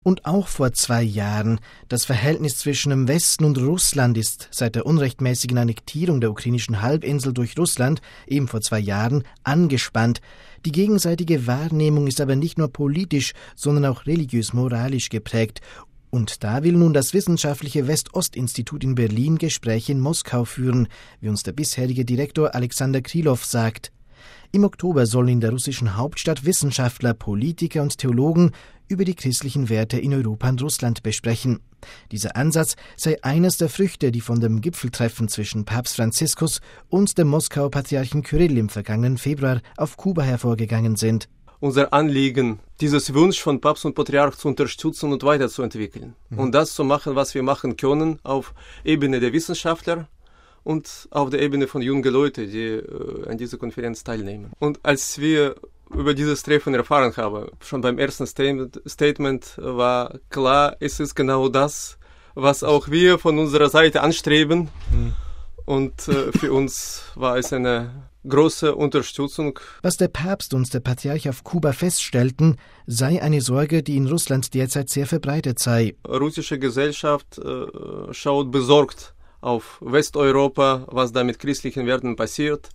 Und auch vor 2 Jahren. Das Verhältnis zwischen dem Westen und Russland ist seit der unrechtmäßigen Annektierung der ukrainischen Halbinsel durch Russland, eben vor 2 Jahren, angespannt. Die gegenseitige Wahrnehmung ist aber nicht nur politisch, sondern auch religiös-moralisch geprägt. Und da will nun das wissenschaftliche West-Ost-Institut in Berlin Gespräche in Moskau führen, wie uns der bisherige Direktor Alexander Krylov sagt. Im Oktober sollen in der russischen Hauptstadt Wissenschaftler, Politiker und Theologen über die christlichen Werte in Europa und Russland besprechen. Dieser Ansatz sei eines der Früchte, die von dem Gipfeltreffen zwischen Papst Franziskus und dem Moskauer Patriarchen Kyrill im vergangenen Februar auf Kuba hervorgegangen sind. Unser Anliegen, dieses Wunsch von Papst und Patriarch zu unterstützen und weiterzuentwickeln. Und das zu machen, was wir machen können auf Ebene der Wissenschaftler und auf der Ebene von jungen Leuten, die an dieser Konferenz teilnehmen. Und als wir über dieses Treffen erfahren haben, schon beim ersten Statement war klar, es ist genau das, was auch wir von unserer Seite anstreben. Und für uns war es eine große Unterstützung. Was der Papst und der Patriarch auf Kuba feststellten, sei eine Sorge, die in Russland derzeit sehr verbreitet sei. Russische Gesellschaft schaut besorgt auf Westeuropa, was da mit christlichen Werten passiert.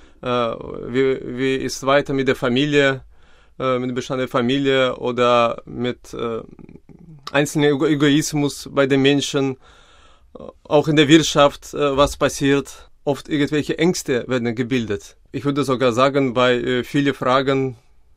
Wie ist weiter mit der Familie, mit bestandenen Familie oder mit einzelnen Egoismus bei den Menschen, auch in der Wirtschaft, was passiert. Oft irgendwelche Ängste werden gebildet. Ich würde sogar sagen, bei vielen Fragen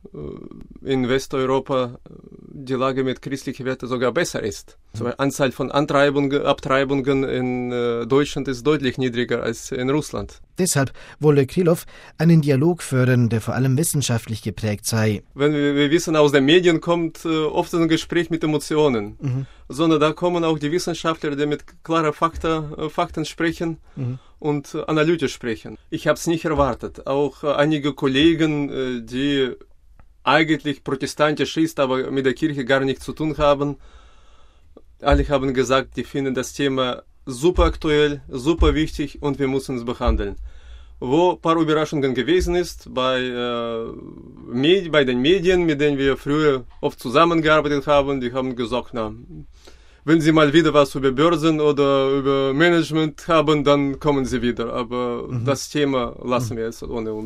in Westeuropa die Lage mit christlichen Werten sogar besser ist. Die Anzahl von Abtreibungen in Deutschland ist deutlich niedriger als in Russland. Deshalb wolle Krylov einen Dialog fördern, der vor allem wissenschaftlich geprägt sei. Wenn wir wissen, aus den Medien kommt oft ein Gespräch mit Emotionen, sondern da kommen auch die Wissenschaftler, die mit klaren Fakten sprechen und analytisch sprechen. Ich habe es nicht erwartet. Auch einige Kollegen, die eigentlich protestantisch ist, aber mit der Kirche gar nichts zu tun haben. Alle haben gesagt, die finden das Thema super aktuell, super wichtig und wir müssen es behandeln. Wo ein paar Überraschungen gewesen ist, bei den Medien, mit denen wir früher oft zusammengearbeitet haben, die haben gesagt, wenn Sie mal wieder was über Börsen oder über Management haben, dann kommen Sie wieder. Aber das Thema lassen wir jetzt ohne uns.